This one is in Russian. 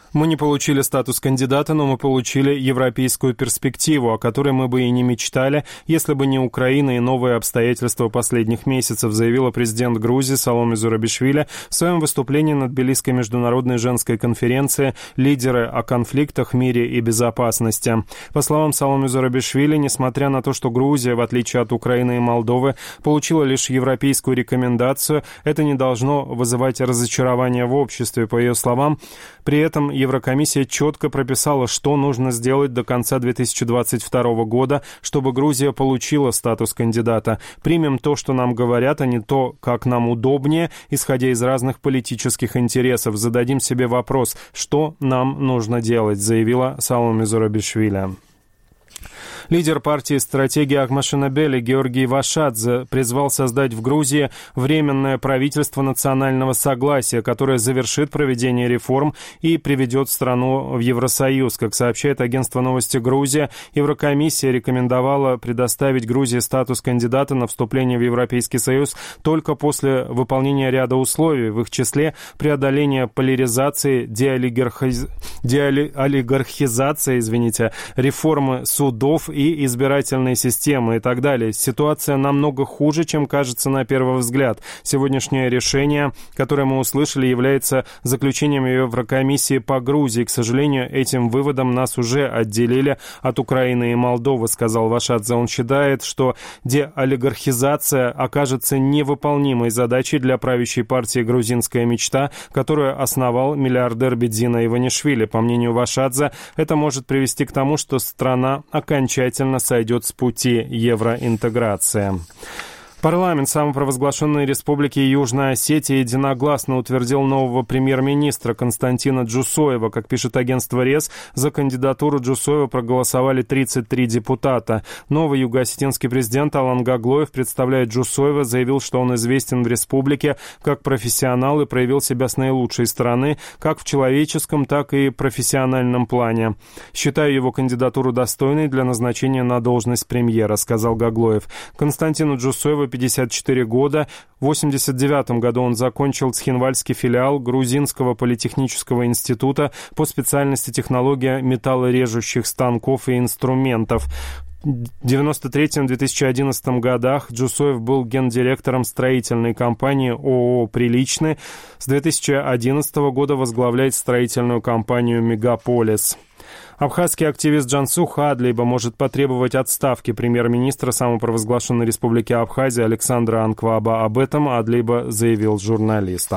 Мы не получили статус кандидата, но мы получили европейскую перспективу, о которой мы бы и не мечтали, если бы не Украина и новые обстоятельства последних месяцев, заявила президент Грузии Саломе Зурабишвили в своем выступлении на Тбилисской международной женской конференции «Лидеры о конфликтах, мире и безопасности». По словам Саломе Зурабишвили, несмотря на то, что Грузия, в отличие от Украины и Молдовы, получила лишь европейскую рекомендацию, это не должно вызывать разочарование в обществе. По ее словам, при этом Еврокомиссия четко прописала, что нужно сделать до конца 2022 года, чтобы Грузия получила статус кандидата. Примем то, что нам говорят, а не то, как нам удобнее, исходя из разных политических интересов. Зададим себе вопрос, что нам нужно делать, заявила Саломе Зурабишвили. Лидер партии «Стратегия Ахмашинабели» Георгий Вашадзе призвал создать в Грузии Временное правительство национального согласия, которое завершит проведение реформ и приведет страну в Евросоюз. Как сообщает агентство новости «Грузия», Еврокомиссия рекомендовала предоставить Грузии статус кандидата на вступление в Европейский Союз только после выполнения ряда условий, в их числе преодоления поляризации, олигархизации, реформы судов и избирательной системы и так далее. Ситуация намного хуже, чем кажется на первый взгляд. Сегодняшнее решение, которое мы услышали, является заключением Еврокомиссии по Грузии. К сожалению, этим выводом нас уже отделили от Украины и Молдовы, сказал Вашадзе. Он считает, что деолигархизация окажется невыполнимой задачей для правящей партии «Грузинская мечта», которую основал миллиардер Бедзина Иванишвили. По мнению Вашадзе, это может привести к тому, что страна окончательно сойдет с пути евроинтеграции. Парламент самопровозглашенной республики Южная Осетия единогласно утвердил нового премьер-министра Константина Джусоева. Как пишет агентство РЕС, за кандидатуру Джусоева проголосовали 33 депутата. Новый юго-осетинский президент Алан Гаглоев, представляя Джусоева, заявил, что он известен в республике как профессионал и проявил себя с наилучшей стороны, как в человеческом, так и профессиональном плане. «Считаю его кандидатуру достойной для назначения на должность премьера», сказал Гаглоев. Константину Джусоеву 54 года. В 1989 году он закончил Цхинвальский филиал Грузинского политехнического института по специальности технология металлорежущих станков и инструментов. В 1993-2011 годах Джусоев был гендиректором строительной компании ООО «Приличный». С 2011 года возглавляет строительную компанию «Мегаполис». Абхазский активист Джансу Хадлейба может потребовать отставки премьер-министра самопровозглашенной республики Абхазия Александра Анкваба. Об этом Адлейба заявил журналистам.